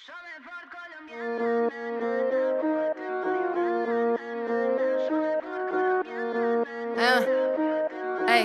Ej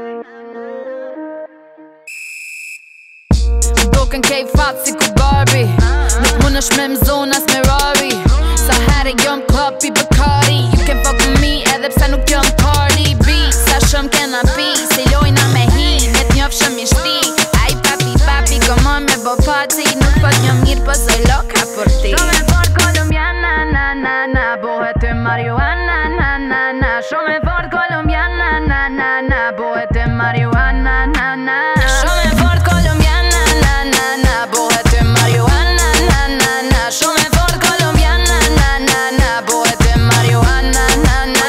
M'doken kej fat si ku Barbie Nuk munësh me m'zonas me Rari Sa herë jom klop i Bacardi You can fuck with me edhe pse nuk jom Cardi B Sa shumë kena pi Si lojna me hi Vet njof shumë i shti Aj papi come on me bo pati Nuk pot një mirë po se loka për ti Shumë e fort kolumbiana na na na Bohet të marijuana na na na Shumë e fort kolumbiana na na na Bohet të marijuana na na Shumë e fort kolumbiana na na na Bohet të marijuana na na na Shumë e fort kolumbiana na na na Bohet të marijuana na na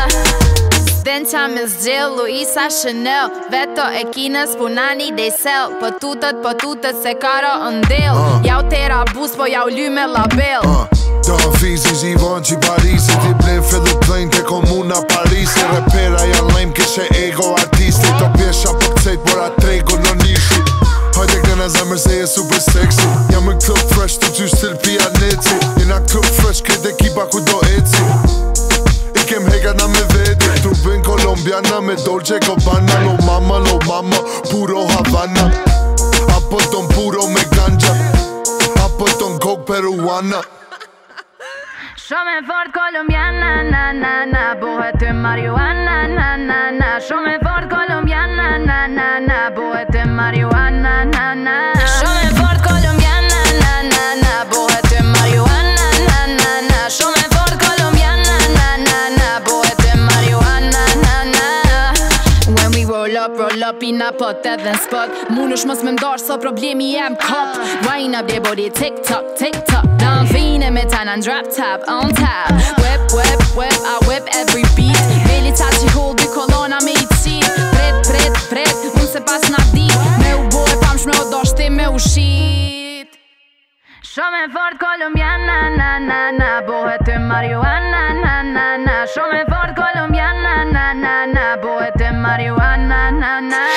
Denqa me zgjell Luisa Chanel Veto e kines punani they sell Po tutet se karo ndel Jau tera bus po jau ly me label Da fizi zivon që i Parisi Ti blen fillu plejn ke komuna Parisi Repera janë lejm kishe ego artisti Do pjesha po këcejt bora trego në nishi Hajde këna zemër se je super sexy Jam në klub fresh të gjy stil pianici Jena klub fresh këtë ekipa ku do eci I kem hegana me vedi Tu bën kolombiana me Dolce Gabbana Lo mama, puro Havana Apo ton puro me ganja Apo ton coke peruana Shumë e fort kolumbiana na na na Bohet të marijuana na na na Shumë e fort kolumbiana na na na Bohet të marijuana na na Shumë e fort kolumbiana na na na Bohet të marijuana na na na Shumë e fort kolumbiana na na na Bohet të marijuana na na When we roll up ina pot edhe n'spot Munush mos me ndarë so problemi jem kop Wine up their body tick tock Down fine me tajna drop top on top Whip, I whip every beat Veli ta që hold dy kolona me I qit Pret, unë se pas na dit Me u bo e pamshme o doshti me u shit Shumë e fort kolumbiana na na na Bohet të marijuana na na na Shumë e fort kolumbiana na na na Bohet të marijuana na na